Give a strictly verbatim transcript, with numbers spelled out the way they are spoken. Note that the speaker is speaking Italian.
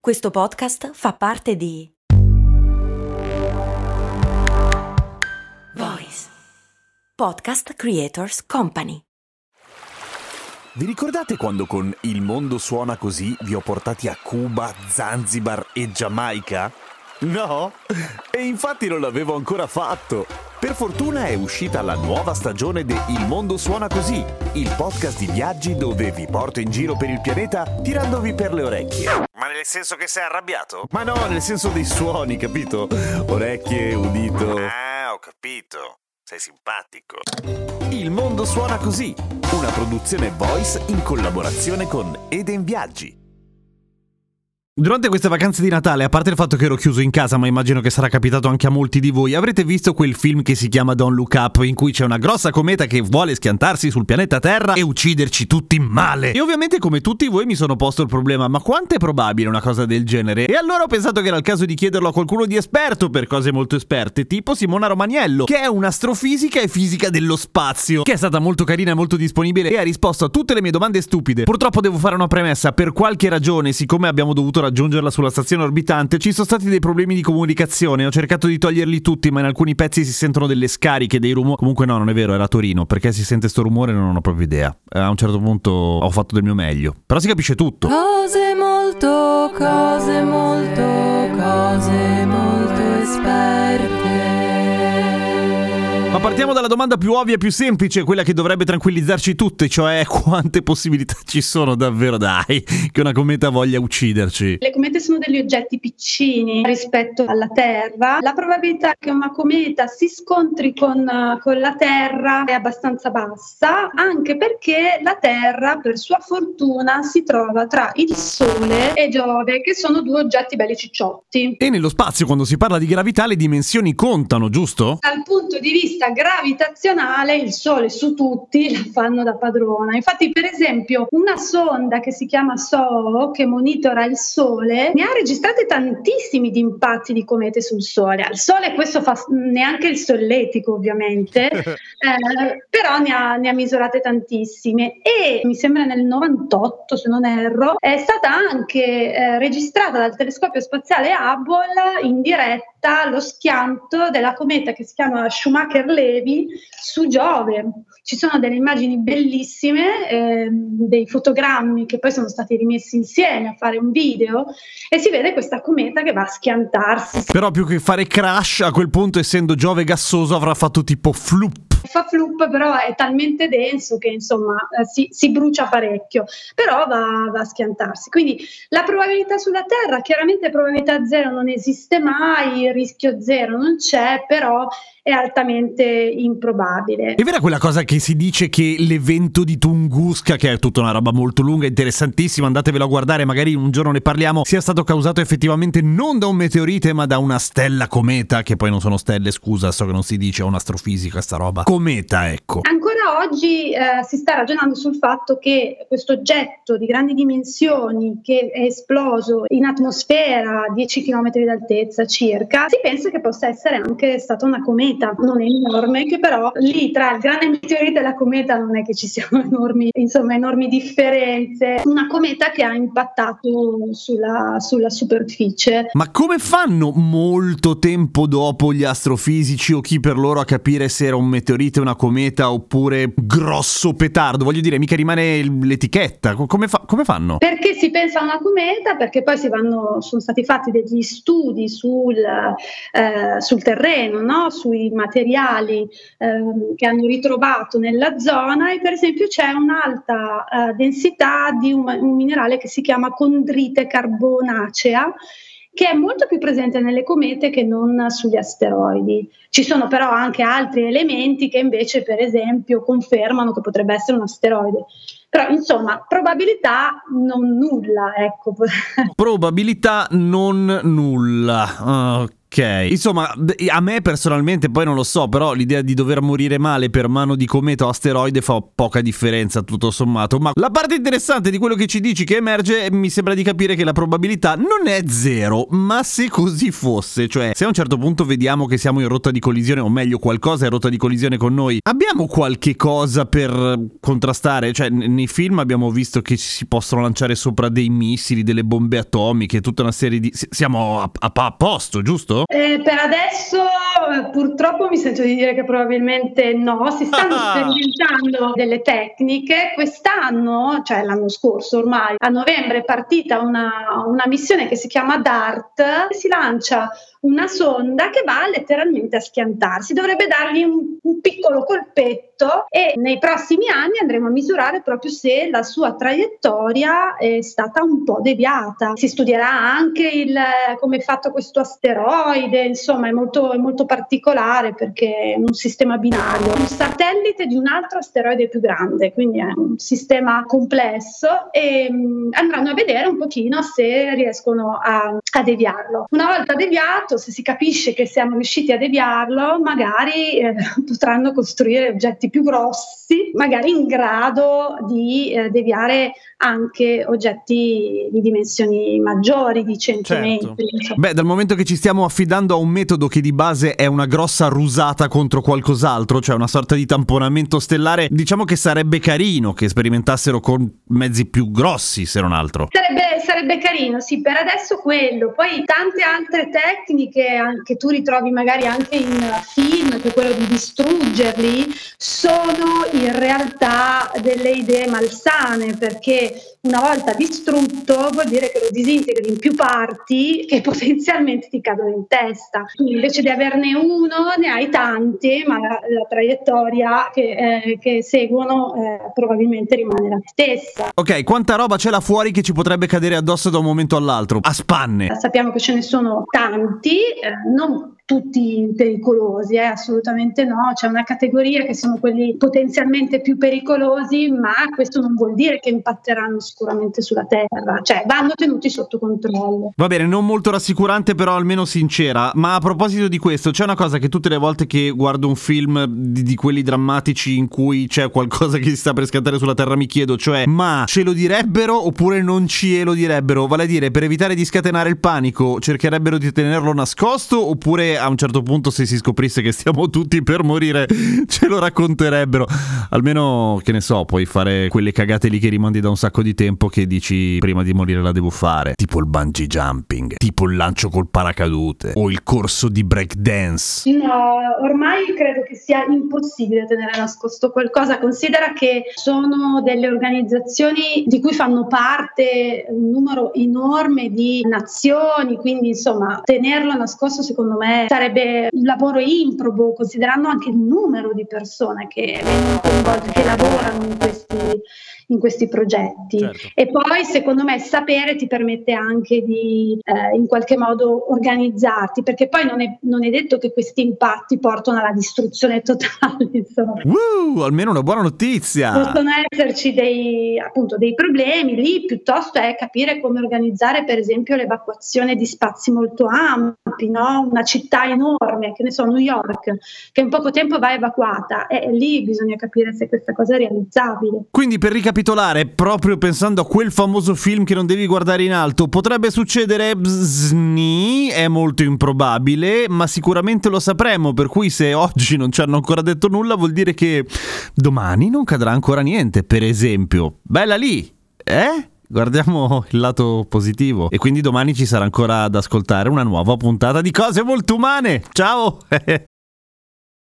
Questo podcast fa parte di Voice Podcast Creators Company. Vi ricordate quando con Il mondo suona così vi ho portati a Cuba, Zanzibar e Giamaica? No? E infatti non l'avevo ancora fatto. Per fortuna è uscita la nuova stagione di Il mondo suona così, il podcast di viaggi dove vi porto in giro per il pianeta tirandovi per le orecchie. Ma nel senso che sei arrabbiato? Ma no, nel senso dei suoni, capito? Orecchie, udito. Ah, ho capito. Sei simpatico. Il mondo suona così, una produzione Voice in collaborazione con Eden Viaggi. Durante queste vacanze di Natale, a parte il fatto che ero chiuso in casa, ma immagino che sarà capitato anche a molti di voi, avrete visto quel film che si chiama Don't Look Up, in cui c'è una grossa cometa che vuole schiantarsi sul pianeta Terra e ucciderci tutti male. E ovviamente, come tutti voi, mi sono posto il problema: ma quanto è probabile una cosa del genere? E allora ho pensato che era il caso di chiederlo a qualcuno di esperto per cose molto esperte, tipo Simona Romaniello, che è un'astrofisica e fisica dello spazio, che è stata molto carina e molto disponibile e ha risposto a tutte le mie domande stupide. Purtroppo devo fare una premessa: per qualche ragione, siccome abbiamo dovuto raggiungerla sulla stazione orbitante, ci sono stati dei problemi di comunicazione. Ho cercato di toglierli tutti, ma in alcuni pezzi si sentono delle scariche, dei rumori. Comunque no, non è vero, era a Torino. Perché si sente sto rumore non ho proprio idea. A un certo punto ho fatto del mio meglio, però si capisce tutto. Cose molto, cose molto, cose molto esperte. Ma partiamo dalla domanda più ovvia e più semplice, quella che dovrebbe tranquillizzarci tutte, cioè quante possibilità ci sono davvero, dai, che una cometa voglia ucciderci? Le comete sono degli oggetti piccini rispetto alla Terra. La probabilità che una cometa si scontri con, con la Terra è abbastanza bassa, anche perché la Terra, per sua fortuna, si trova tra il Sole e Giove, che sono due oggetti belli cicciotti. E nello spazio, quando si parla di gravità, le dimensioni contano, giusto? Dal punto di vista gravitazionale il Sole su tutti la fanno da padrona. Infatti, per esempio, una sonda che si chiama S O O, che monitora il Sole, ne ha registrate tantissimi di impatti di comete sul Sole. Al Sole questo fa neanche il solletico, ovviamente, eh, però ne ha, ne ha misurate tantissime. E mi sembra nel novantotto, se non erro, è stata anche eh, registrata dal telescopio spaziale Hubble in diretta lo schianto della cometa che si chiama Schumacher-Levy su Giove. Ci sono delle immagini bellissime, eh, dei fotogrammi che poi sono stati rimessi insieme a fare un video, e si vede questa cometa che va a schiantarsi. Però più che fare crash, a quel punto, essendo Giove gassoso, avrà fatto tipo flup. Fa flup, però è talmente denso che insomma eh, si, si brucia parecchio, però va, va a schiantarsi. Quindi la probabilità sulla Terra, chiaramente probabilità zero non esiste mai, il rischio zero non c'è, però è altamente improbabile. È vera quella cosa che si dice che l'evento di Tunguska, che è tutta una roba molto lunga, interessantissima, andatevelo a guardare, magari un giorno ne parliamo, sia stato causato effettivamente non da un meteorite ma da una stella cometa, che poi non sono stelle, scusa, so che non si dice, è un'astrofisica sta roba. Cometa, ecco. Ancora oggi eh, si sta ragionando sul fatto che questo oggetto di grandi dimensioni che è esploso in atmosfera a dieci chilometri d'altezza circa, si pensa che possa essere anche stata una cometa. Non è enorme, che però lì tra il grande meteorite e la cometa non è che ci siano enormi, insomma, enormi differenze. Una cometa che ha impattato sulla, sulla superficie. Ma come fanno molto tempo dopo gli astrofisici o chi per loro a capire se era un meteorite, una cometa oppure grosso petardo? Voglio dire, mica rimane l'etichetta. Come, fa- come fanno? Perché si pensa a una cometa? Perché poi si vanno, sono stati fatti degli studi sul, eh, sul terreno, no? Sui materiali ehm, che hanno ritrovato nella zona, e per esempio c'è un'alta eh, densità di un, un minerale che si chiama condrite carbonacea, che è molto più presente nelle comete che non sugli asteroidi. Ci sono però anche altri elementi che invece, per esempio, confermano che potrebbe essere un asteroide. Però insomma, probabilità non nulla, ecco. Probabilità non nulla. Ok. Ok, insomma, a me personalmente, poi non lo so, però l'idea di dover morire male per mano di cometa o asteroide fa poca differenza tutto sommato. Ma la parte interessante di quello che ci dici che emerge, mi sembra di capire che la probabilità non è zero, ma se così fosse, cioè se a un certo punto vediamo che siamo in rotta di collisione, o meglio qualcosa è in rotta di collisione con noi, abbiamo qualche cosa per contrastare? Cioè nei film abbiamo visto che si possono lanciare sopra dei missili, delle bombe atomiche, tutta una serie di... siamo a, a, a posto, giusto? Eh, per adesso purtroppo mi sento di dire che probabilmente no, si stanno sperimentando delle tecniche. Quest'anno, cioè l'anno scorso ormai, a novembre è partita una, una missione che si chiama DART, si lancia una sonda che va letteralmente a schiantarsi, dovrebbe dargli un, un piccolo colpetto e nei prossimi anni andremo a misurare proprio se la sua traiettoria è stata un po' deviata. Si studierà anche il, come è fatto questo asteroide, insomma è molto, è molto particolare perché è un sistema binario, un satellite di un altro asteroide più grande, quindi è un sistema complesso e mh, andranno a vedere un pochino se riescono a, a deviarlo. Una volta deviato, se si capisce che siamo riusciti a deviarlo, magari eh, potranno costruire oggetti più grossi, magari in grado di eh, deviare anche oggetti di dimensioni maggiori, di cento Certo. metri. Insomma. Beh, dal momento che ci stiamo affidando a un metodo che di base è una grossa rusata contro qualcos'altro, cioè una sorta di tamponamento stellare, diciamo che sarebbe carino che sperimentassero con mezzi più grossi, se non altro. Sarebbe, sarebbe carino, sì, per adesso quello. Poi tante altre tecniche che tu ritrovi magari anche in film, che è quello di distruggerli, sono in realtà delle idee malsane, perché una volta distrutto vuol dire che lo disintegri in più parti che potenzialmente ti cadono in testa. Quindi invece di averne uno ne hai tanti, ma la, la traiettoria che, eh, che seguono eh, probabilmente rimane la stessa. Ok, quanta roba c'è là fuori che ci potrebbe cadere addosso da un momento all'altro? A spanne! Sappiamo che ce ne sono tanti, eh, non tutti pericolosi, eh, assolutamente no, c'è una categoria che sono quelli potenzialmente più pericolosi, ma questo non vuol dire che impatteranno sicuramente sulla Terra, cioè vanno tenuti sotto controllo. Va bene, non molto rassicurante però almeno sincera, ma a proposito di questo c'è una cosa che tutte le volte che guardo un film di, di quelli drammatici in cui c'è qualcosa che si sta per scattare sulla Terra mi chiedo, cioè ma ce lo direbbero oppure non ce lo direbbero? Vale a dire, per evitare di scatenare il panico cercherebbero di tenerlo nascosto oppure a un certo punto se si scoprisse che stiamo tutti per morire ce lo racconterebbero? Almeno, che ne so, puoi fare quelle cagate lì che rimandi da un sacco di tempo che dici prima di morire la devo fare, tipo il bungee jumping, tipo il lancio col paracadute o il corso di break dance. No, ormai credo che sia impossibile tenere nascosto qualcosa. Considera che sono delle organizzazioni di cui fanno parte un numero enorme di nazioni, quindi insomma tenerlo nascosto secondo me sarebbe un lavoro improbo, considerando anche il numero di persone che vengono coinvolte, che lavorano in questi, in questi progetti. Certo. E poi secondo me sapere ti permette anche di eh, in qualche modo organizzarti, perché poi non è, non è detto che questi impatti portano alla distruzione totale, insomma. Uh, almeno una buona notizia. Possono esserci dei, appunto, dei problemi, lì piuttosto è capire come organizzare per esempio l'evacuazione di spazi molto ampi, no? Una città enorme, che ne so, New York, che in poco tempo va evacuata, e lì bisogna capire se questa cosa è realizzabile. Quindi per ricapitolare, proprio pensando a quel famoso film che non devi guardare in alto, potrebbe succedere bzni, è molto improbabile, ma sicuramente lo sapremo, per cui se oggi non ci hanno ancora detto nulla vuol dire che domani non cadrà ancora niente, per esempio. Bella lì, eh? Guardiamo il lato positivo. E quindi domani ci sarà ancora ad ascoltare una nuova puntata di Cose Molto Umane. Ciao!